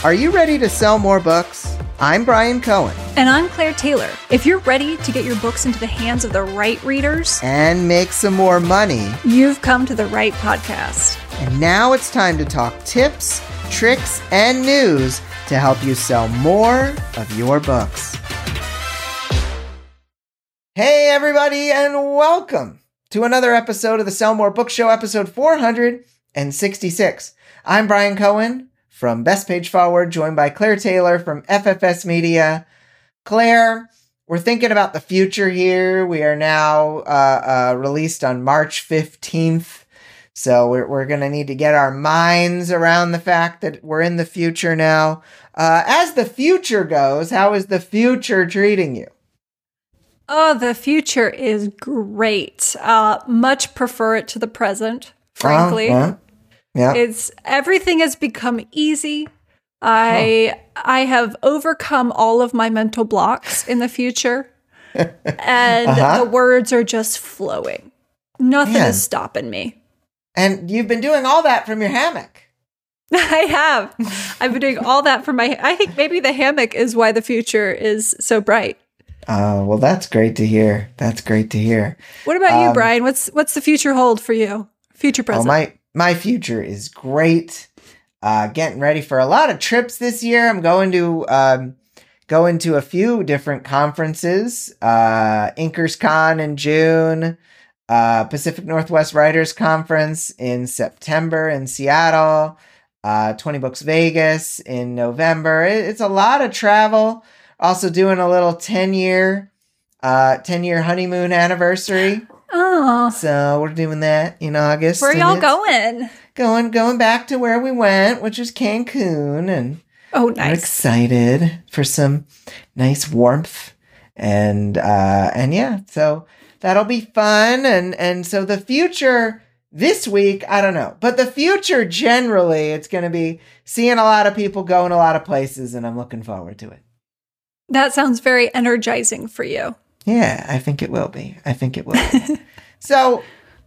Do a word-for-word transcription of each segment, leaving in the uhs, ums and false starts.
Are you ready to sell more books? I'm Brian Cohen. And I'm Claire Taylor. If you're ready to get your books into the hands of the right readers and make some more money, you've come to the right podcast. And now it's time to talk tips, tricks, and news to help you sell more of your books. Hey, everybody, and welcome to another episode of the Sell More Book Show, episode four hundred sixty-six. I'm Brian Cohen from Best Page Forward, joined by Claire Taylor from F F S Media. Claire, we're thinking about the future here. We are now uh, uh, released on March fifteenth. So we're, we're going to need to get our minds around the fact that we're in the future now. Uh, as the future goes, how is the future treating you? Oh, the future is great. Uh, much prefer it to the present, frankly. Uh, uh. Yeah. It's everything has become easy. I huh. I have overcome all of my mental blocks in the future. And uh-huh. the words are just flowing. Nothing Man. is stopping me. And you've been doing all that from your hammock. I have. I've been doing all that from my I think maybe the hammock is why the future is so bright. Oh, uh, well, that's great to hear. That's great to hear. What about um, you, Brian? What's what's the future hold for you? Future present. Oh, my My future is great. Uh, getting ready for a lot of trips this year. I'm going to um, going to a few different conferences. Uh, Inkers Con in June, uh, Pacific Northwest Writers Conference in September in Seattle, uh, twenty Books Vegas in November. It, it's a lot of travel. Also doing a little ten-year uh, ten-year honeymoon anniversary. Oh. So we're doing that in August. Where are y'all going? Going going back to where we went, which is Cancun. And oh, nice. We're excited for some nice warmth. And uh, and yeah, so that'll be fun. And, and so the future this week, I don't know. But the future generally, it's going to be seeing a lot of people going a lot of places. And I'm looking forward to it. That sounds very energizing for you. Yeah, I think it will be. I think it will be. So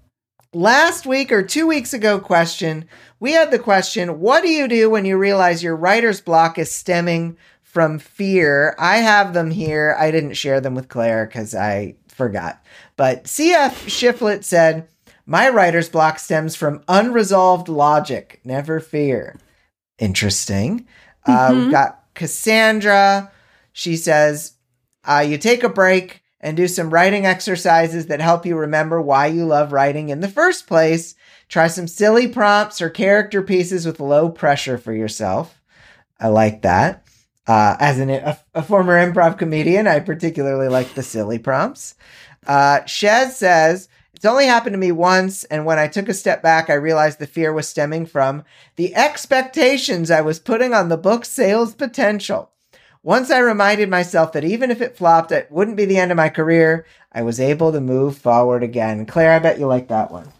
last week or two weeks ago question, we had the question, what do you do when you realize your writer's block is stemming from fear? I have them here. I didn't share them with Claire because I forgot. But C F Shiflett said, my writer's block stems from unresolved logic. Never fear. Interesting. Mm-hmm. Uh, we've got Cassandra. She says, uh, you take a break and do some writing exercises that help you remember why you love writing in the first place. Try some silly prompts or character pieces with low pressure for yourself. I like that. Uh, as an, a, a former improv comedian, I particularly like the silly prompts. Uh, Shez says, it's only happened to me once, and when I took a step back, I realized the fear was stemming from the expectations I was putting on the book's sales potential. Once I reminded myself that even if it flopped, it wouldn't be the end of my career, I was able to move forward again. Claire, I bet you like that one.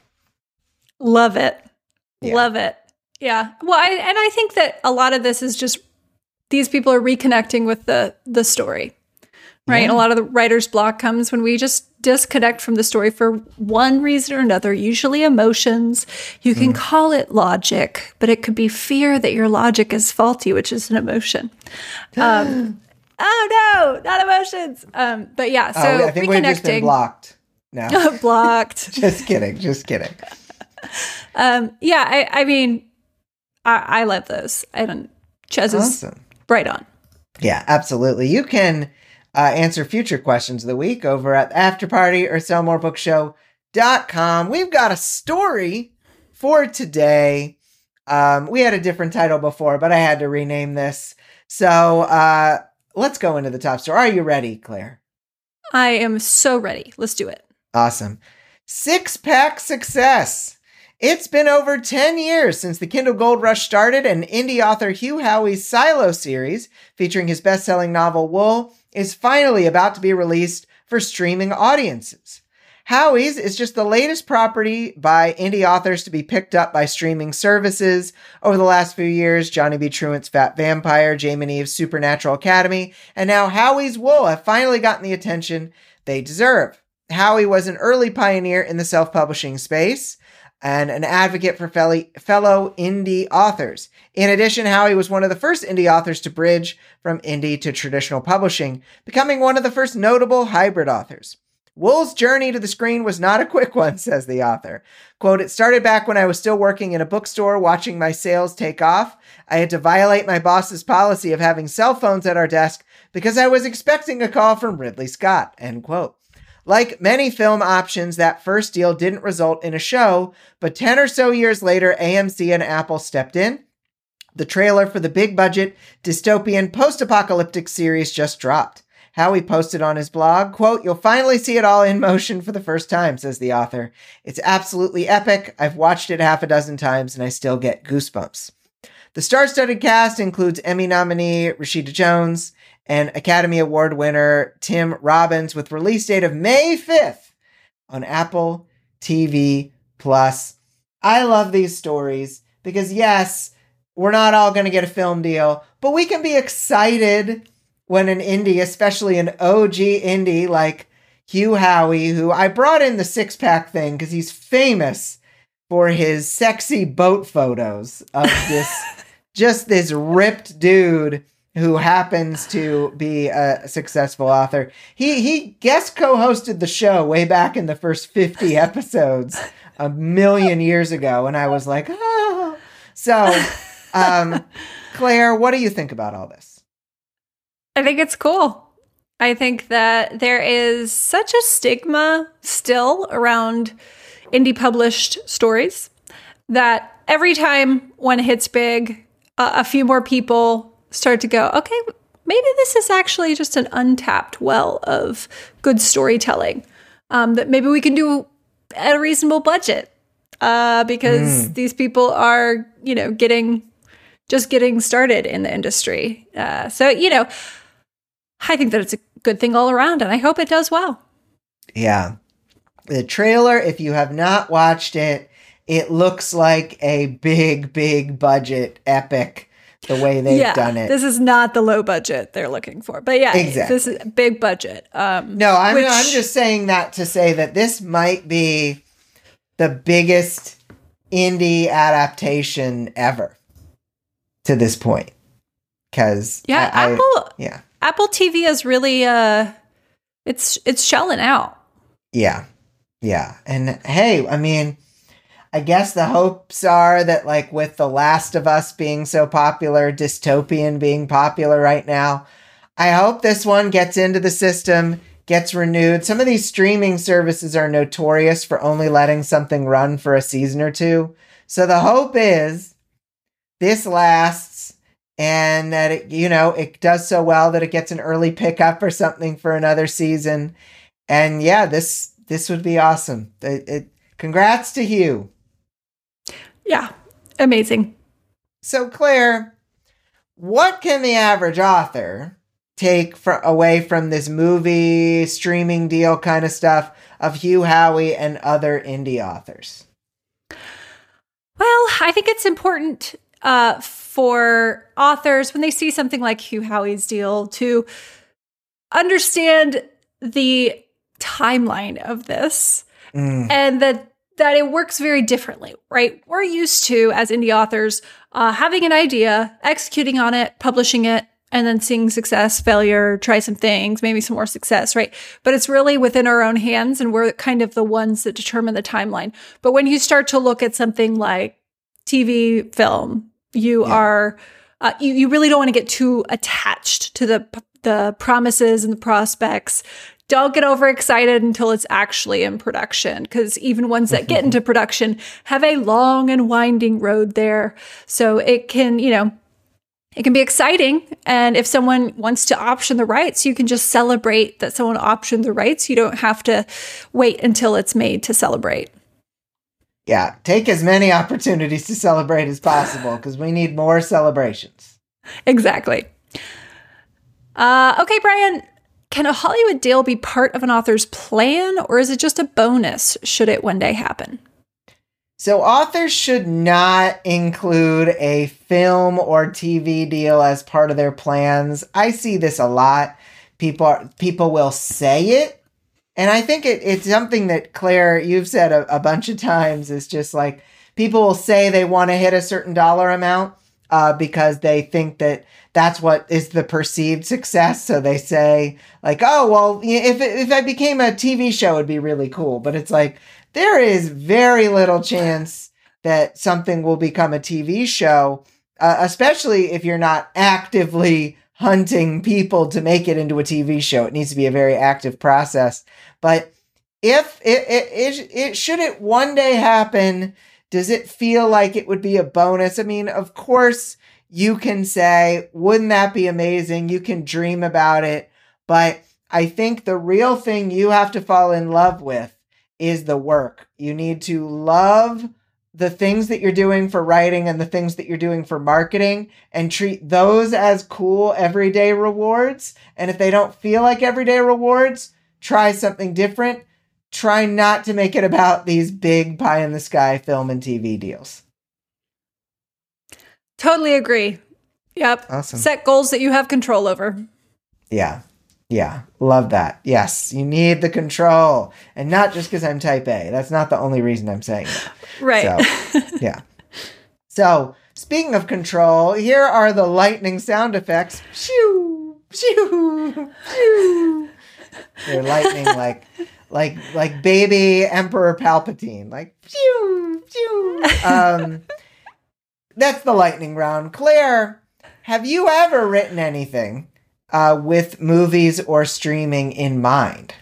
Love it. Yeah. Love it. Yeah. Well, I, and I think that a lot of this is just these people are reconnecting with the the story, right? Yeah. A lot of the writer's block comes when we just disconnect from the story for one reason or another, usually emotions. You can mm. call it logic, but it could be fear that your logic is faulty, which is an emotion. Um, oh no, not emotions. Um, but yeah, so oh, I think we've just been blocked now. blocked. Just kidding. Just kidding. um, yeah, I, I mean, I, I love those. I don't, Chez is awesome. Right on. Yeah, absolutely. You can Uh, answer future questions of the week over at Afterparty or sell more book show dot com. We've got a story for today. Um, we had a different title before, but I had to rename this. So uh, let's go into the top story. Are you ready, Claire? I am so ready. Let's do it. Awesome. Six-pack success. It's been over ten years since the Kindle Gold Rush started, and indie author Hugh Howey's Silo series, featuring his best-selling novel Wool, is finally about to be released for streaming audiences. Howey's is just the latest property by indie authors to be picked up by streaming services. Over the last few years, Johnny B. Truant's Fat Vampire, Jaymin Eve's Supernatural Academy, and now Howey's Wool have finally gotten the attention they deserve. Howey was an early pioneer in the self-publishing space. and an advocate for fellow, fellow indie authors. In addition, Howie was one of the first indie authors to bridge from indie to traditional publishing, becoming one of the first notable hybrid authors. Wool's journey to the screen was not a quick one, says the author. Quote, it started back when I was still working in a bookstore watching my sales take off. I had to violate my boss's policy of having cell phones at our desk because I was expecting a call from Ridley Scott, end quote. Like many film options, that first deal didn't result in a show, but ten or so years later, A M C and Apple stepped in. The trailer for the big budget dystopian post-apocalyptic series just dropped. Howie posted on his blog, quote, you'll finally see it all in motion for the first time, says the author. It's absolutely epic. I've watched it half a dozen times and I still get goosebumps. The star-studded cast includes Emmy nominee Rashida Jones and Academy Award winner Tim Robbins, with release date of May fifth on Apple T V Plus. I love these stories because, yes, we're not all going to get a film deal, but we can be excited when an indie, especially an O G indie like Hugh Howey, who I brought in the six-pack thing because he's famous for his sexy boat photos of this, just this ripped dude who happens to be a successful author. He he guest co-hosted the show way back in the first fifty episodes a million years ago, and I was like, oh. So, um, Claire, what do you think about all this? I think it's cool. I think that there is such a stigma still around indie published stories that every time one hits big, uh, a few more people start to go, okay, maybe this is actually just an untapped well of good storytelling um, that maybe we can do at a reasonable budget uh, because mm. these people are, you know, getting just getting started in the industry. Uh, so, you know, I think that it's a good thing all around, and I hope it does well. Yeah. The trailer, if you have not watched it, it looks like a big, big budget epic the way they've yeah, done it. This is not the low budget they're looking for. But yeah, exactly. This is big budget. Um, no, I'm, which... I'm just saying that to say that this might be the biggest indie adaptation ever to this point. Because yeah, I, Apple, I, yeah. Apple T V is really, uh, it's it's shelling out. Yeah, yeah. And hey, I mean, I guess the hopes are that, like, with The Last of Us being so popular, Dystopian being popular right now, I hope this one gets into the system, gets renewed. Some of these streaming services are notorious for only letting something run for a season or two. So the hope is this lasts and that, it, you know, it does so well that it gets an early pickup or something for another season. And yeah, this this would be awesome. It, it, congrats to Hugh. Yeah, amazing. So, Claire, what can the average author take for, away from this movie, streaming deal kind of stuff of Hugh Howey and other indie authors? Well, I think it's important uh, for authors, when they see something like Hugh Howey's deal, to understand the timeline of this mm. and that that it works very differently, right? We're used to, as indie authors, uh, having an idea, executing on it, publishing it, and then seeing success, failure, try some things, maybe some more success, right? But it's really within our own hands, and we're kind of the ones that determine the timeline. But when you start to look at something like T V, film, you yeah. are, uh, you, you really don't want to get too attached to the the promises and the prospects. Don't get overexcited until it's actually in production, because even ones that get into production have a long and winding road there. So it can, you know, it can be exciting. And if someone wants to option the rights, you can just celebrate that someone optioned the rights. You don't have to wait until it's made to celebrate. Yeah, take as many opportunities to celebrate as possible, because we need more celebrations. Exactly. Uh, okay, Brian. Can a Hollywood deal be part of an author's plan, or is it just a bonus should it one day happen? So authors should not include a film or T V deal as part of their plans. I see this a lot. People are, people will say it And I think it, it's something that, Claire, you've said a, a bunch of times, is just like, people will say they want to hit a certain dollar amount uh, because they think that that's what is the perceived success. So they say like, oh, well, if, it, if I became a T V show, it'd be really cool. But it's like, there is very little chance that something will become a T V show, uh, especially if you're not actively hunting people to make it into a T V show. It needs to be a very active process. But if it, it, it, it should it one day happen, does it feel like it would be a bonus? I mean, of course, you can say, wouldn't that be amazing? You can dream about it. But I think the real thing you have to fall in love with is the work. You need to love the things that you're doing for writing and the things that you're doing for marketing, and treat those as cool everyday rewards. And if they don't feel like everyday rewards, try something different. Try not to make it about these big pie in the sky film and T V deals. Totally agree. Yep. Awesome. Set goals that you have control over. Yeah. Yeah. Love that. Yes. You need the control. And not just because I'm type A. That's not the only reason I'm saying that. Right. So, yeah. So, speaking of control, here are the lightning sound effects. Phew, phew, phew. They're lightning like like like baby Emperor Palpatine. Like phew, phew. Um That's the lightning round. Claire, have you ever written anything uh, with movies or streaming in mind?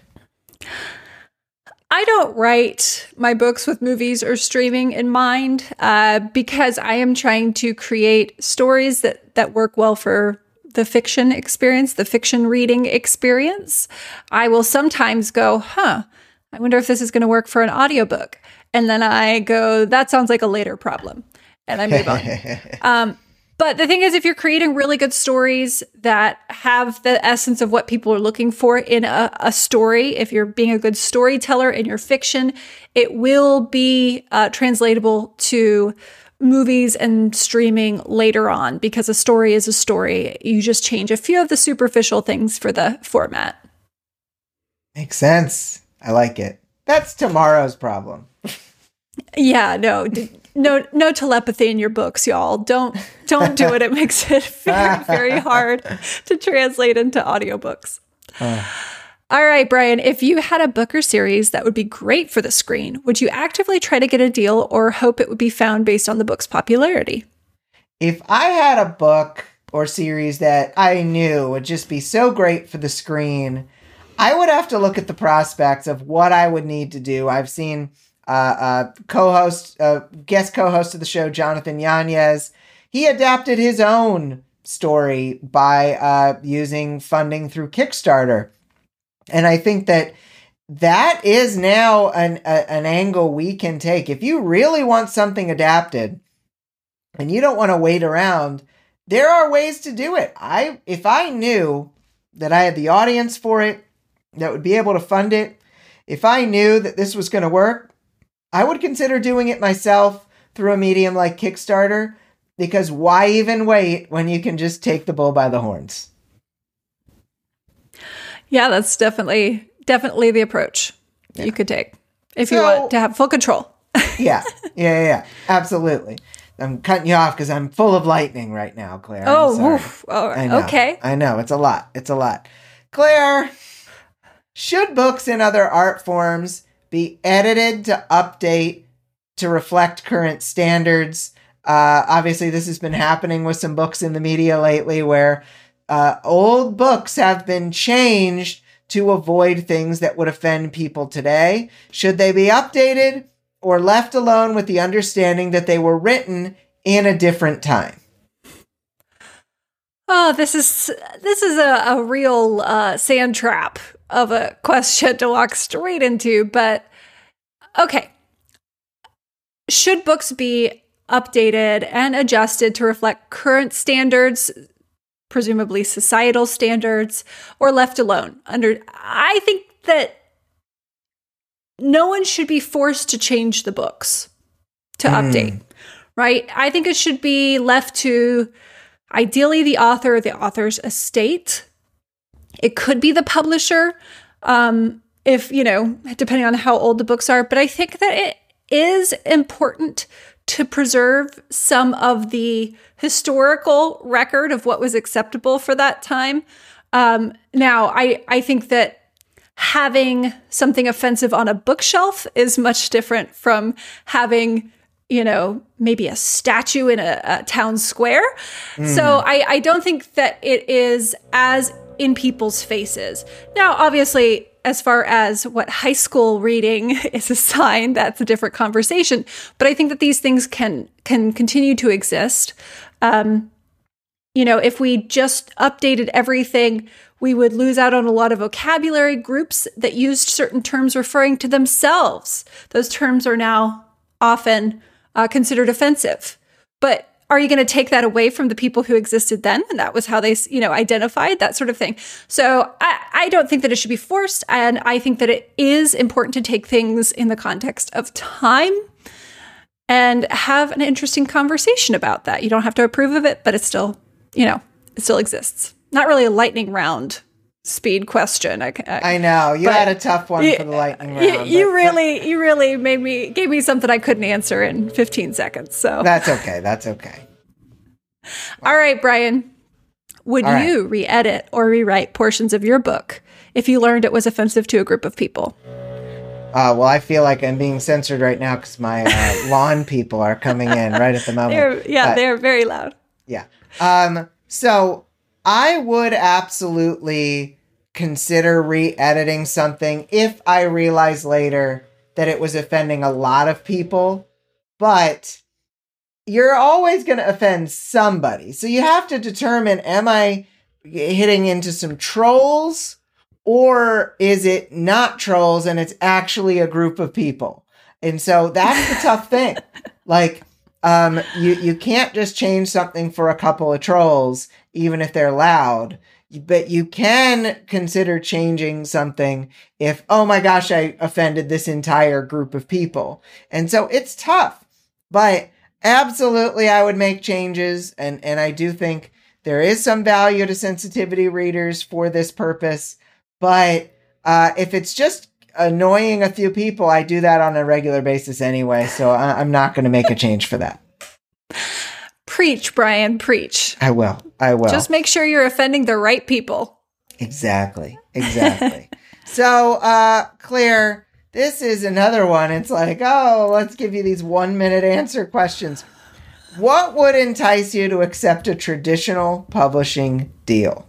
I don't write my books with movies or streaming in mind uh, because I am trying to create stories that, that work well for the fiction experience, the fiction reading experience. I will sometimes go, huh, I wonder if this is going to work for an audiobook. And then I go, that sounds like a later problem. And I move on. Um, but the thing is, if you're creating really good stories that have the essence of what people are looking for in a, a story, if you're being a good storyteller in your fiction, it will be uh, translatable to movies and streaming later on, because a story is a story. You just change a few of the superficial things for the format. Makes sense. I like it. That's tomorrow's problem. Yeah, no, no, no telepathy in your books, y'all. Don't, don't do it. It makes it very, very hard to translate into audiobooks. Uh. All right, Brian, if you had a book or series that would be great for the screen, would you actively try to get a deal or hope it would be found based on the book's popularity? If I had a book or series that I knew would just be so great for the screen, I would have to look at the prospects of what I would need to do. I've seen Uh, uh, co-host, uh, guest co-host of the show, Jonathan Yanez. He adapted his own story by uh, using funding through Kickstarter. And I think that that is now an, a, an angle we can take. If you really want something adapted and you don't want to wait around, there are ways to do it. I, if I knew that I had the audience for it, that would be able to fund it, if I knew that this was going to work, I would consider doing it myself through a medium like Kickstarter, because why even wait when you can just take the bull by the horns? Yeah, that's definitely, definitely the approach yeah. you could take if so, you want to have full control. yeah, yeah, yeah, absolutely. I'm cutting you off because I'm full of lightning right now, Claire. Oh, oof. Oh, I know, okay. I know, it's a lot. It's a lot. Claire, should books and other art forms be edited to update to reflect current standards? Uh, obviously, this has been happening with some books in the media lately where uh, old books have been changed to avoid things that would offend people today. Should they be updated or left alone with the understanding that they were written in a different time? Oh, this is this is a, a real uh, sand trap of a question to walk straight into, but okay. Should books be updated and adjusted to reflect current standards, presumably societal standards, or left alone? Under, I think that no one should be forced to change the books to mm. update, right? I think it should be left to ideally the author or the author's estate. It could be the publisher. Um, if, you know, depending on how old the books are. But I think that it is important to preserve some of the historical record of what was acceptable for that time. Um, now, I, I think that having something offensive on a bookshelf is much different from having, you know, maybe a statue in a, a town square. Mm. So I, I don't think that it is as in people's faces. Now, obviously, as far as what high school reading is assigned, that's a different conversation. But I think that these things can can continue to exist. Um, you know, if we just updated everything, we would lose out on a lot of vocabulary. Groups that used certain terms referring to themselves, those terms are now often uh, considered offensive. But are you going to take that away from the people who existed then? And that was how they, you know, identified, that sort of thing. So I, I don't think that it should be forced. And I think that it is important to take things in the context of time and have an interesting conversation about that. You don't have to approve of it, but it's still, you know, it still exists. Not really a lightning round speed question. I, I, I know you had a tough one you, for the lightning round. You, you but, really, but, you really made me gave me something I couldn't answer in fifteen seconds. So that's okay. That's okay. All right, Brian. Would All right. you re-edit or rewrite portions of your book if you learned it was offensive to a group of people? Uh, well, I feel like I'm being censored right now because my uh, lawn people are coming in right at the moment. They're, yeah, but, they're very loud. Yeah. Um. So I would absolutely consider re-editing something if I realize later that it was offending a lot of people, but you're always going to offend somebody. So you have to determine, am I hitting into some trolls or is it not trolls and it's actually a group of people? And so that's the tough thing. Like, um, you, you can't just change something for a couple of trolls, even if they're loud. But you can consider changing something if, oh my gosh, I offended this entire group of people. And so it's tough. But absolutely, I would make changes. And, and I do think there is some value to sensitivity readers for this purpose. But uh, if it's just annoying a few people, I do that on a regular basis anyway. So I, I'm not going to make a change for that. Preach, Brian, preach. I will. I will. Just make sure you're offending the right people. Exactly. Exactly. So, uh, Claire, this is another one. It's like, oh, let's give you these one minute answer questions. What would entice you to accept a traditional publishing deal?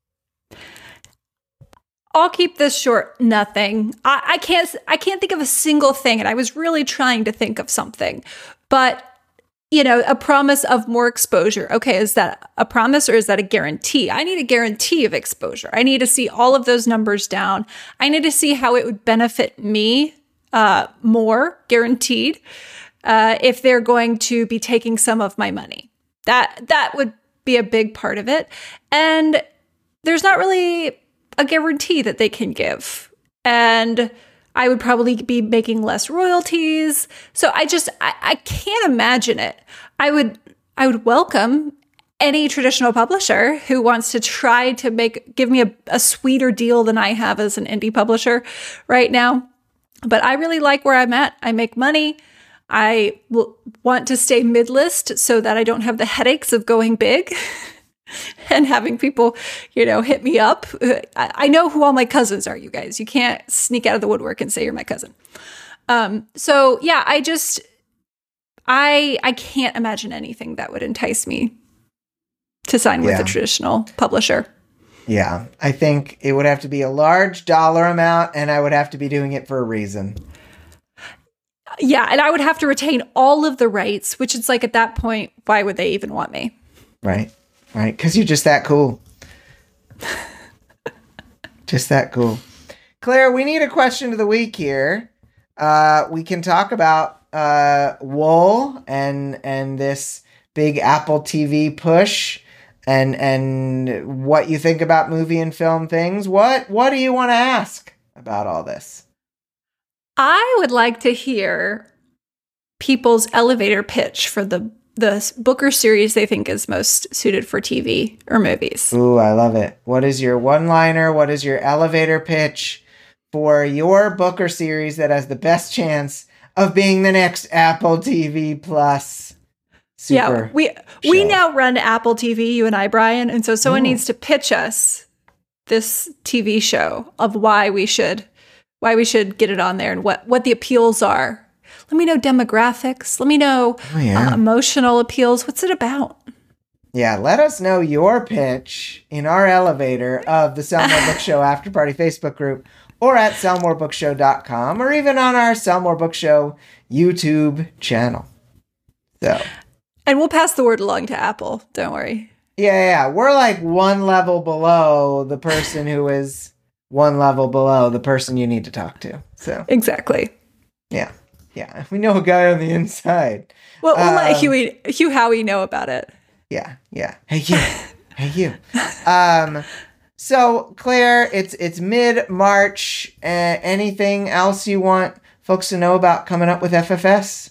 I'll keep this short. Nothing. I, I can't. I can't think of a single thing, and I was really trying to think of something, but you know, a promise of more exposure. Okay, is that a promise or is that a guarantee? I need a guarantee of exposure. I need to see all of those numbers down. I need to see how it would benefit me uh, more, guaranteed, uh, if they're going to be taking some of my money. That that would be a big part of it, and there's not really a guarantee that they can give. And I would probably be making less royalties. So I just, I, I can't imagine it. I would, I would welcome any traditional publisher who wants to try to make, give me a, a sweeter deal than I have as an indie publisher right now. But I really like where I'm at. I make money. I w- want to stay mid-list so that I don't have the headaches of going big. And having people, you know, hit me up. I, I know who all my cousins are, you guys. You can't sneak out of the woodwork and say you're my cousin. Um, so yeah, I just, I I can't imagine anything that would entice me to sign with yeah. a traditional publisher. Yeah, I think it would have to be a large dollar amount, and I would have to be doing it for a reason. Yeah, and I would have to retain all of the rights, which it's like at that point, why would they even want me? Right. Right, because you're just that cool. Just that cool. Claire, we need a question of the week here. Uh, we can talk about uh, Wool and and this big Apple T V push and and what you think about movie and film things. What what do you want to ask about all this? I would like to hear people's elevator pitch for the the book or series they think is most suited for T V or movies. Ooh, I love it. What is your one-liner? What is your elevator pitch for your book or series that has the best chance of being the next Apple T V Plus super Yeah, we show. we now run Apple T V, you and I, Brian, and so someone Ooh. needs to pitch us this T V show of why we should why we should get it on there and what what the appeals are. Let me know demographics. Let me know Oh, yeah. uh, emotional appeals. What's it about? Yeah, let us know your pitch in our elevator of the Sell More Book Show After Party Facebook group or at sell more book show dot com or even on our Sell More Book Show YouTube channel. So, And we'll pass the word along to Apple. Don't worry. yeah, yeah, we're like one level below the person who is one level below the person you need to talk to. So, Exactly. yeah, yeah, we know a guy on the inside. Well, we'll let Um, Huey, Hugh Howey know about it. Yeah, yeah. Hey you, hey you. Um, so Claire, it's it's mid March. Uh, anything else you want folks to know about coming up with F F S?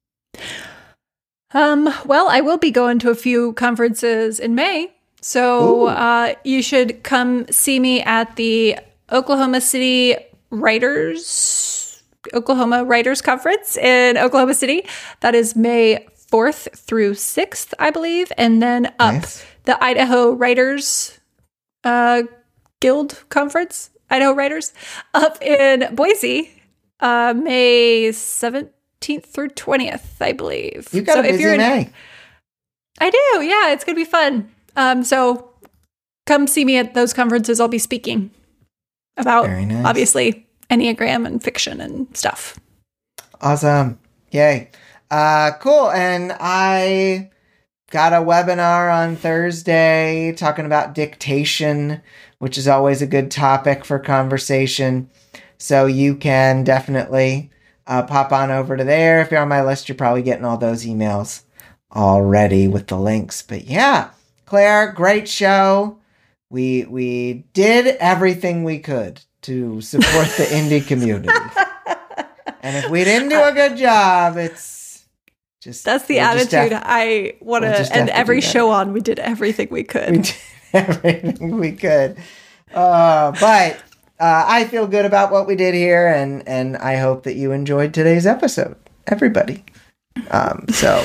Um, well, I will be going to a few conferences in May. So Ooh. uh, you should come see me at the Oklahoma City Writers, Oklahoma Writers Conference in Oklahoma City. That is May fourth through sixth, I believe. And then up Nice. the Idaho Writers uh, Guild Conference, Idaho Writers, up in Boise, uh, May seventeenth through twentieth, I believe. You got So a if busy you're in- May. I do. Yeah, it's going to be fun. Um, so come see me at those conferences. I'll be speaking about, Very nice. obviously, Enneagram and fiction and stuff. Awesome. Yay. Uh, cool. And I got a webinar on Thursday talking about dictation, which is always a good topic for conversation. So you can definitely uh, pop on over to there. If you're on my list, you're probably getting all those emails already with the links. But yeah, Claire, great show. We we did everything we could to support the indie community. And if we didn't do a good job, it's just... That's the we'll just attitude have- I want we'll to just have end to every do that. show on. We did everything we could. We did everything we could. Uh, but uh, I feel good about what we did here, and, and I hope that you enjoyed today's episode, everybody. Um, so,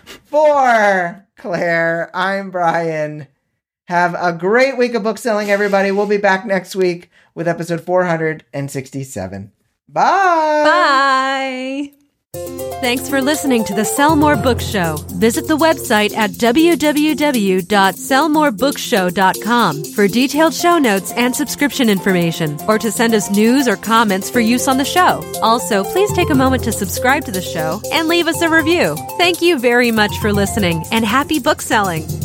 for Claire, I'm Brian. Have a great week of book selling, everybody. We'll be back next week with episode four hundred sixty-seven. Bye! Bye! Thanks for listening to the Sell More Book Show. Visit the website at w w w dot sell more book show dot com for detailed show notes and subscription information, or to send us news or comments for use on the show. Also, please take a moment to subscribe to the show and leave us a review. Thank you very much for listening, and happy book selling!